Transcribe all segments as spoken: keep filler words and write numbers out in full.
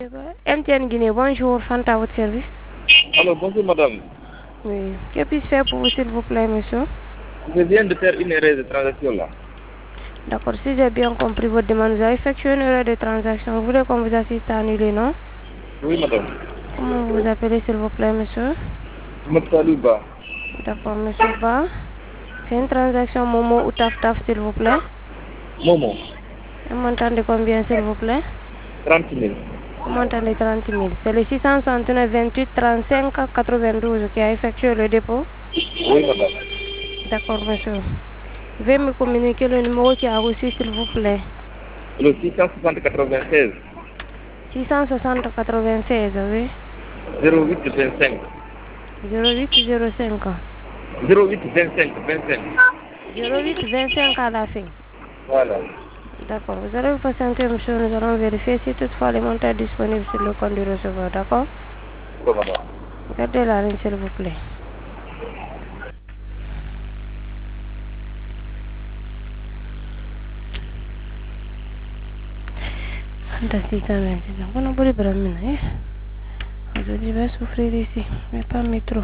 M T N Guinée, bonjour, Fanta, à votre service. Alors, bonjour madame. Oui. Que puis-je faire pour vous, s'il vous plaît, monsieur? Je viens de faire une erreur de transaction là. D'accord, si j'ai bien compris votre demande, vous avez effectué une erreur de transaction. Vous voulez qu'on vous assiste à annuler, non? Oui madame. Comment vous vous appelez, s'il vous plaît, monsieur? Mokhtar Ba. D'accord, monsieur Ba. C'est une transaction Momo ou Taf Taf, s'il vous plaît. Momo. Un montant de combien, s'il vous plaît? trente mille. Un montant de trente mille. C'est le six cent soixante-neuf vingt-huit trente-cinq quatre-vingt-douze qui a effectué le dépôt. Oui madame. D'accord, monsieur. Veuillez me communiquer le numéro qui a reçu, s'il vous plaît. Le six cent soixante quatre-vingt-seize. six cent soixante quatre-vingt-seize, oui. zéro huit vingt-cinq. zéro huit zéro cinq. zéro huit vingt-cinq. vingt-cinq. zéro huit vingt-cinq à la fin. Voilà. D'accord. Vous allez vous patienter, monsieur. Nous allons vérifier si toutefois les montants sont disponibles sur le compte du receveur. D'accord? Bon madame. Gardez la ligne, s'il vous plaît. Fantastique, ça va. On a beaucoup de problèmes. Aujourd'hui, je vais souffrir ici, mais pas métro.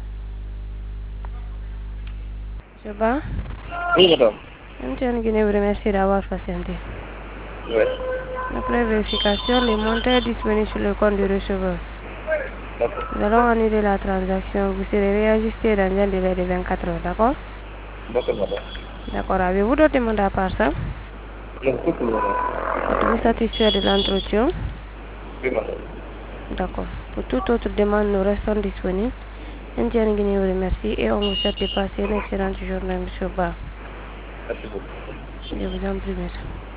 Je bats. Oui madame. M T N Guinée vous remercie d'avoir patienté. Oui. Après vérification, les montants sont disponibles sur le compte du receveur. D'accord. Nous allons annuler la transaction. Vous serez réajusté dans un délai de vingt-quatre heures, d'accord? D'accord madame. D'accord. Avez-vous d'autres demandes à part ça? Non, c'est pour le moment. Êtes-vous satisfait de l'entretien? Oui madame. D'accord. Pour toute autre demande, nous restons disponibles. M T N Guinée vous remercie et on vous souhaite de passer une excellente journée, monsieur Ba. Merci beaucoup. Je vous en prie, monsieur.